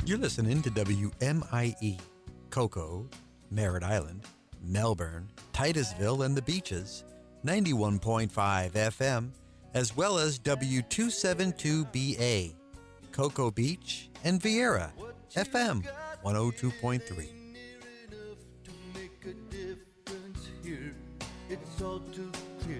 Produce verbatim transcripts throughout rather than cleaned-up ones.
You're listening to W M I E, Cocoa, Merritt Island, Melbourne, Titusville, and the Beaches, ninety-one point five F M, as well as W two seventy-two B A, Cocoa Beach, and Vieira, F M one oh two point three. It's all too clear.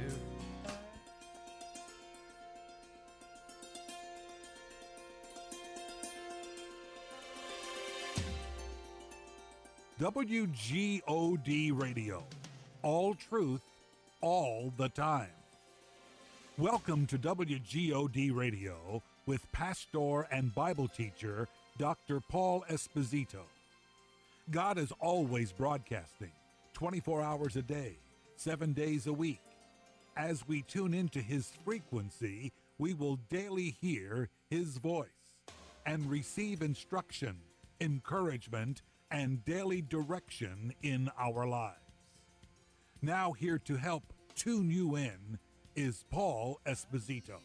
W G O D Radio. All truth, all the time. Welcome to W G O D Radio with pastor and Bible teacher Doctor Paul Esposito. God is always broadcasting, twenty-four hours a day, seven days a week. As we tune into his frequency, we will daily hear his voice and receive instruction, encouragement, and daily direction in our lives. Now here to help tune you in is Paul Esposito.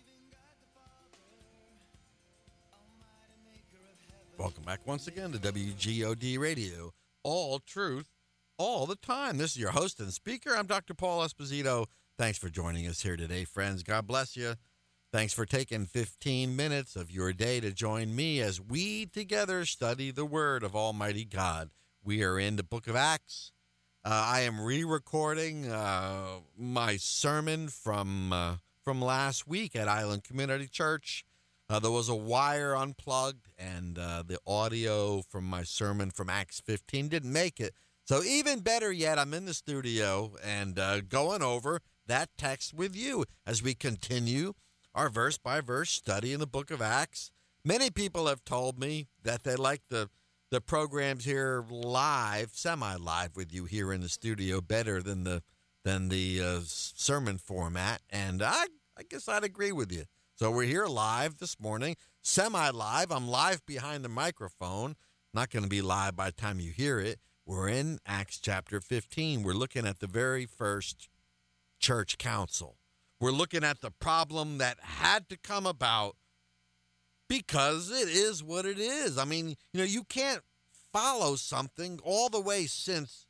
Welcome back once again to W G O D Radio, all truth, all the time. This is your host and speaker. I'm Doctor Paul Esposito. Thanks for joining us here today, friends. God bless you. Thanks for taking fifteen minutes of your day to join me as we together study the Word of Almighty God. We are in the book of Acts. Uh, I am re-recording uh, my sermon from uh, from last week at Island Community Church. Uh, there was a wire unplugged, and uh, the audio from my sermon from Acts fifteen didn't make it. So even better yet, I'm in the studio and uh, going over that text with you as we continue our verse-by-verse study in the book of Acts. Many people have told me that they like the the programs here live, semi-live with you here in the studio better than the than the uh, sermon format, and I, I guess I'd agree with you. So we're here live this morning, semi-live. I'm live behind the microphone. Not going to be live by the time you hear it. We're in Acts chapter fifteen. We're looking at the very first church council. We're looking at the problem that had to come about because it is what it is. I mean, you know, you can't follow something all the way since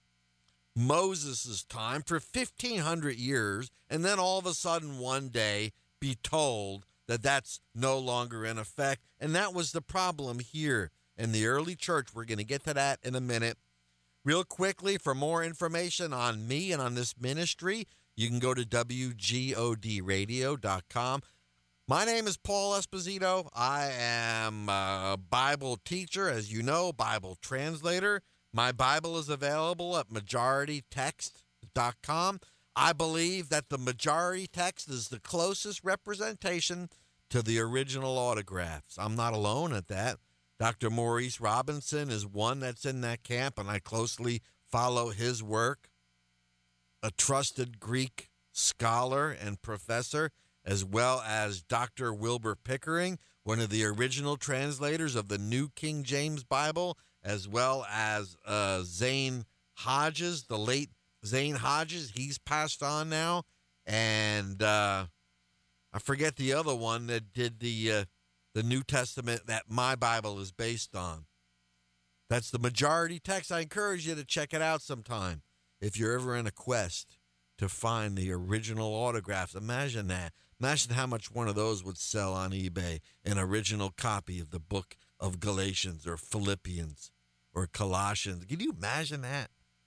Moses' time for fifteen hundred years and then all of a sudden one day be told that that's no longer in effect. And that was the problem here in the early church. We're going to get to that in a minute. Real quickly, for more information on me and on this ministry, you can go to W G O D radio dot com. My name is Paul Esposito. I am a Bible teacher, as you know, Bible translator. My Bible is available at majority text dot com. I believe that the majority text is the closest representation to the original autographs. I'm not alone at that. Doctor Maurice Robinson is one that's in that camp, and I closely follow his work. A trusted Greek scholar and professor, as well as Doctor Wilbur Pickering, one of the original translators of the New King James Bible, as well as uh, Zane Hodges, the late Zane Hodges. He's passed on now. And uh, I forget the other one that did the, uh, the New Testament that my Bible is based on. That's the majority text. I encourage you to check it out sometime. If you're ever in a quest to find the original autographs, imagine that. Imagine how much one of those would sell on eBay, an original copy of the book of Galatians or Philippians or Colossians. Can you imagine that?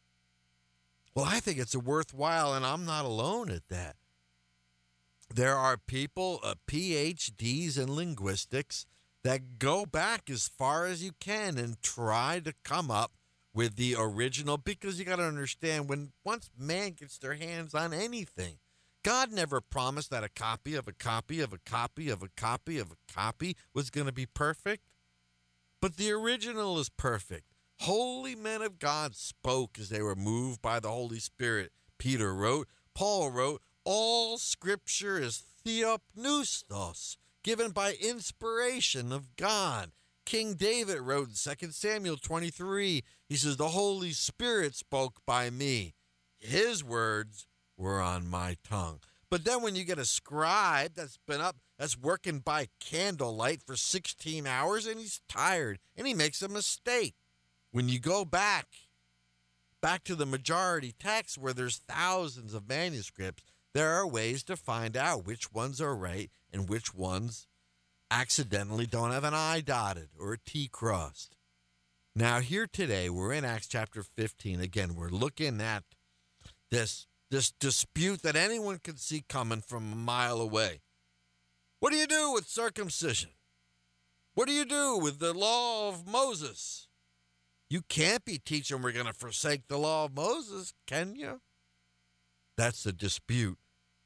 Well, I think it's a worthwhile, and I'm not alone at that. There are people, uh, P H Ds in linguistics, that go back as far as you can and try to come up with the original, because you got to understand, when once man gets their hands on anything, God never promised that a copy of a copy of a copy of a copy of a copy was going to be perfect. But the original is perfect. Holy men of God spoke as they were moved by the Holy Spirit. Peter wrote, Paul wrote, all scripture is theopneustos, given by inspiration of God. King David wrote in Second Samuel twenty-three, he says, the Holy Spirit spoke by me. His words were on my tongue. But then when you get a scribe that's been up that's working by candlelight for sixteen hours, and he's tired, and he makes a mistake. When you go back, back to the majority text where there's thousands of manuscripts, there are ways to find out which ones are right and which ones accidentally don't have an I dotted or a T crossed. Now, here today, we're in Acts chapter fifteen. Again, we're looking at this, this dispute that anyone could see coming from a mile away. What do you do with circumcision? What do you do with the law of Moses? You can't be teaching we're going to forsake the law of Moses, can you? That's the dispute.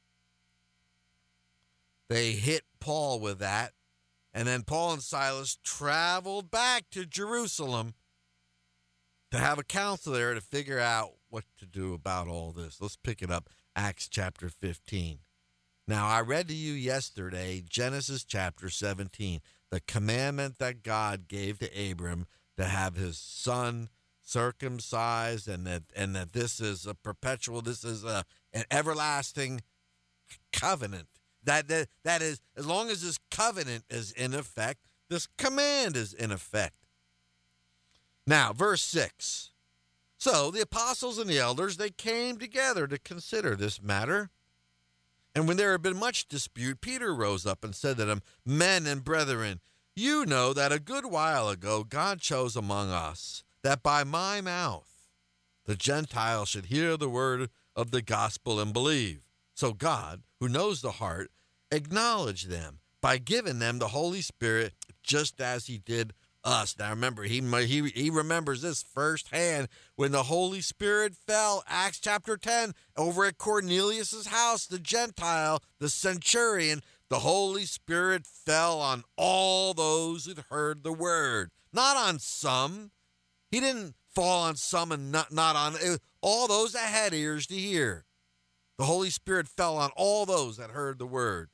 They hit Paul with that, and then Paul and Silas traveled back to Jerusalem to have a council there to figure out what to do about all this. Let's pick it up, Acts chapter fifteen. Now, I read to you yesterday, Genesis chapter seventeen, the commandment that God gave to Abram to have his son circumcised, and that and that this is a perpetual, this is a an everlasting covenant. That, that that is, as long as this covenant is in effect, this command is in effect. Now, verse six. So the apostles and the elders, they came together to consider this matter. And when there had been much dispute, Peter rose up and said to them, Men and brethren, you know that a good while ago God chose among us, that by my mouth the Gentiles should hear the word of the gospel and believe. So God, who knows the heart, acknowledged them by giving them the Holy Spirit, just as he did us. Now remember, he, he, he remembers this firsthand when the Holy Spirit fell, Acts chapter ten, over at Cornelius' house, the Gentile, the centurion. The Holy Spirit fell on all those who'd heard the word, not on some. He didn't fall on some and not, not on it, all those that had ears to hear. The Holy Spirit fell on all those that heard the word.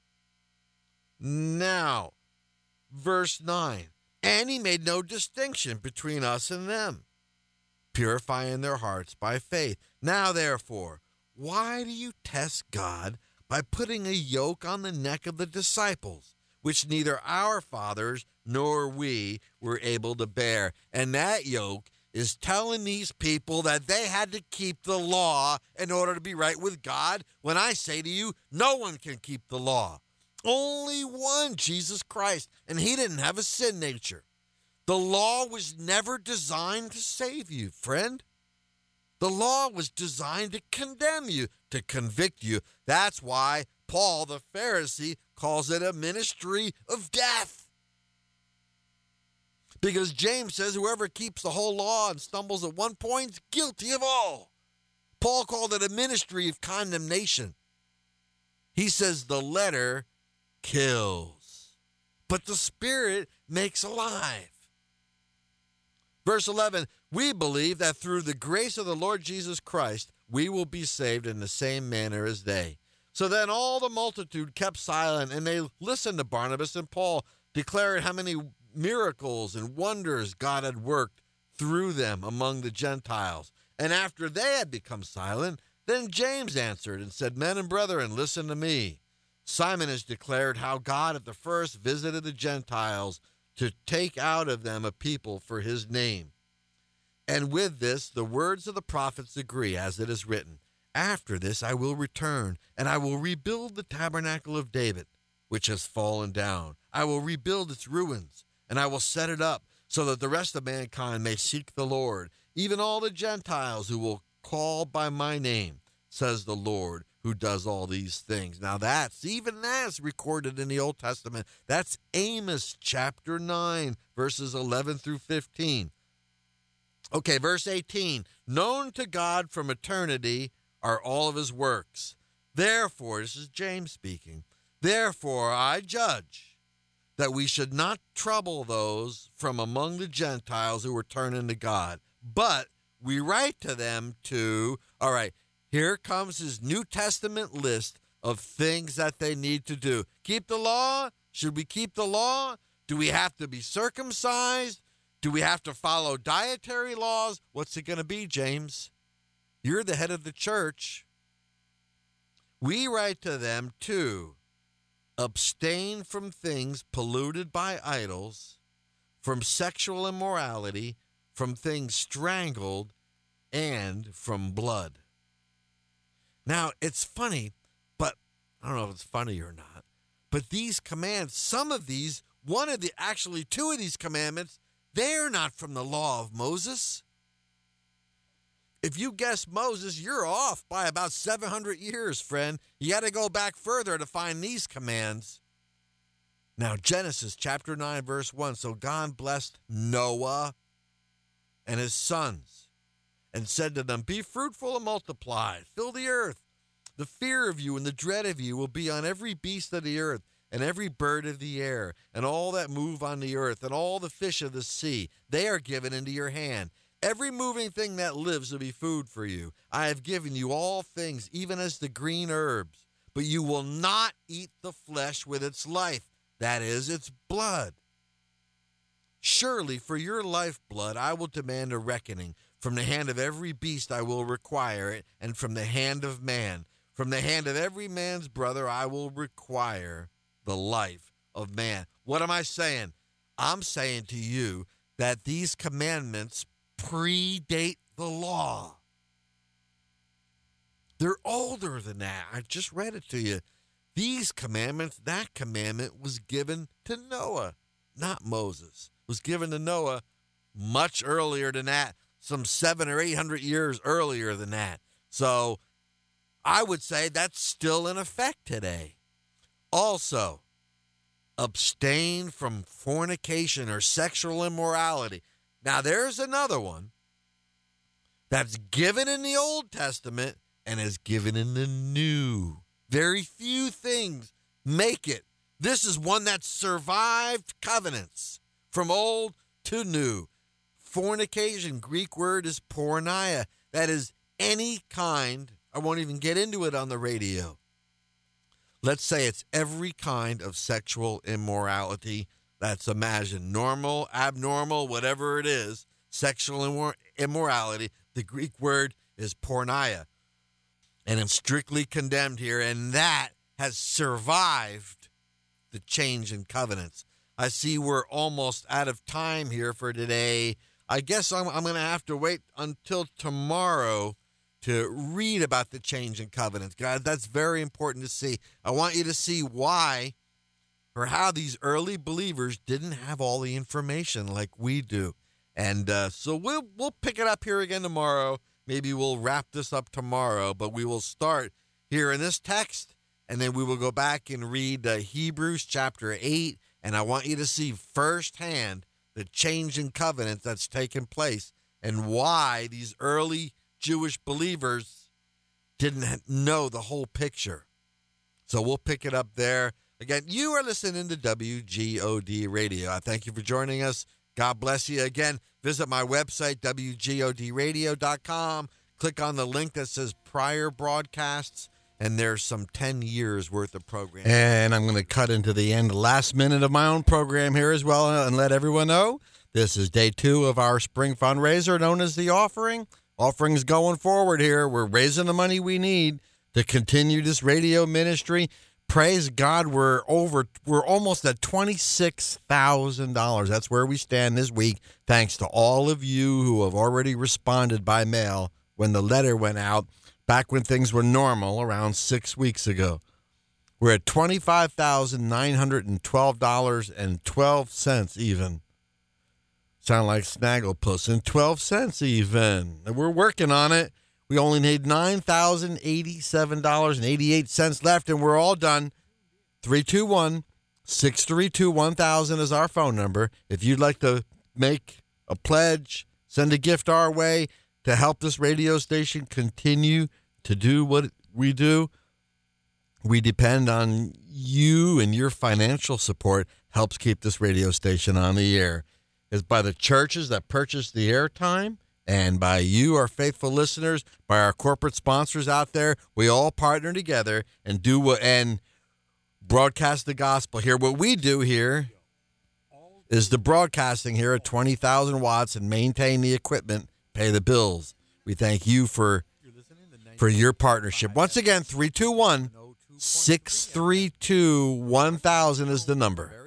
Now, verse nine, and he made no distinction between us and them, purifying their hearts by faith. Now, therefore, why do you test God by putting a yoke on the neck of the disciples, which neither our fathers nor we were able to bear? And that yoke is telling these people that they had to keep the law in order to be right with God, when I say to you, no one can keep the law. Only one, Jesus Christ, and he didn't have a sin nature. The law was never designed to save you, friend. The law was designed to condemn you, to convict you. That's why Paul, the Pharisee, calls it a ministry of death. Because James says whoever keeps the whole law and stumbles at one point is guilty of all. Paul called it a ministry of condemnation. He says the letter kills, but the Spirit makes alive. Verse eleven, we believe that through the grace of the Lord Jesus Christ, we will be saved in the same manner as they. So then all the multitude kept silent, and they listened to Barnabas and Paul, declaring how many miracles and wonders God had worked through them among the Gentiles. And after they had become silent, then James answered and said, Men and brethren, listen to me. Simon has declared how God at the first visited the Gentiles to take out of them a people for his name. And with this, the words of the prophets agree, as it is written, After this I will return, and I will rebuild the tabernacle of David, which has fallen down. I will rebuild its ruins, and I will set it up, so that the rest of mankind may seek the Lord, even all the Gentiles who will call by my name, says the Lord, who does all these things. Now that's, even that's recorded in the Old Testament. That's Amos chapter nine, verses eleven through fifteen. Okay, verse eighteen. Known to God from eternity are all of his works. Therefore, this is James speaking, therefore I judge that we should not trouble those from among the Gentiles who are turning to God, but we write to them to, all right, here comes his New Testament list of things that they need to do. Keep the law? Should we keep the law? Do we have to be circumcised? Do we have to follow dietary laws? What's it going to be, James? You're the head of the church. We write to them to abstain from things polluted by idols, from sexual immorality, from things strangled, and from blood. Now, it's funny, but I don't know if it's funny or not, but these commands, some of these, one of the, actually two of these commandments, they're not from the law of Moses. If you guess Moses, you're off by about seven hundred years, friend. You got to go back further to find these commands. Now, Genesis chapter nine, verse one. So God blessed Noah and his sons and said to them, be fruitful and multiply, fill the earth. The fear of you and the dread of you will be on every beast of the earth and every bird of the air and all that move on the earth and all the fish of the sea. They are given into your hand. Every moving thing that lives will be food for you. I have given you all things, even as the green herbs, but you will not eat the flesh with its life, that is, its blood. Surely for your lifeblood I will demand a reckoning. From the hand of every beast I will require it, and from the hand of man. From the hand of every man's brother I will require the life of man. What am I saying? I'm saying to you that these commandments predate the law. They're older than that. I just read it to you. These commandments, that commandment was given to Noah, not Moses. It was given to Noah much earlier than that, some seven or eight hundred years earlier than that. So I would say that's still in effect today. Also, abstain from fornication or sexual immorality. Now, there's another one that's given in the Old Testament and is given in the New. Very few things make it. This is one that survived covenants from old to new. Fornication, Greek word is porneia. That is any kind. I won't even get into it on the radio. Let's say it's every kind of sexual immorality. That's imagine normal, abnormal, whatever it is, sexual immor- immorality. The Greek word is porneia. And it's strictly condemned here, and that has survived the change in covenants. I see we're almost out of time here for today. I guess I'm, I'm going to have to wait until tomorrow to read about the change in covenants. God, that's very important to see. I want you to see why or how these early believers didn't have all the information like we do. And uh, so we'll we'll pick it up here again tomorrow. Maybe we'll wrap this up tomorrow, but we will start here in this text, and then we will go back and read uh, Hebrews chapter eight, and I want you to see firsthand the change in covenant that's taken place and why these early Jewish believers didn't know the whole picture. So we'll pick it up there. Again, you are listening to W G O D Radio. I thank you for joining us. God bless you. Again, visit my website, W G O D radio dot com. Click on the link that says prior broadcasts, and there's some ten years worth of program. And I'm going to cut into the end, last minute of my own program here as well, and let everyone know this is day two of our spring fundraiser known as The Offering. Offering's going forward here. We're raising the money we need to continue this radio ministry. Praise God, we're over, we're almost at twenty-six thousand dollars. That's where we stand this week, thanks to all of you who have already responded by mail when the letter went out, back when things were normal around six weeks ago. We're at twenty-five thousand nine hundred twelve dollars and twelve cents even. Sound like Snagglepuss, and twelve cents even. And we're working on it. We only need nine thousand eighty-seven dollars and eighty-eight cents left, and we're all done. three two one, six three two, one thousand is our phone number. If you'd like to make a pledge, send a gift our way to help this radio station continue to do what we do, we depend on you, and your financial support helps keep this radio station on the air. It's by the churches that purchase the airtime, and by you, our faithful listeners, by our corporate sponsors out there. We all partner together and do what and broadcast the gospel here. What we do here is the broadcasting here at twenty thousand watts and maintain the equipment, pay the bills. We thank you for for your partnership. Once again, three two one, six three two, one thousand is the number.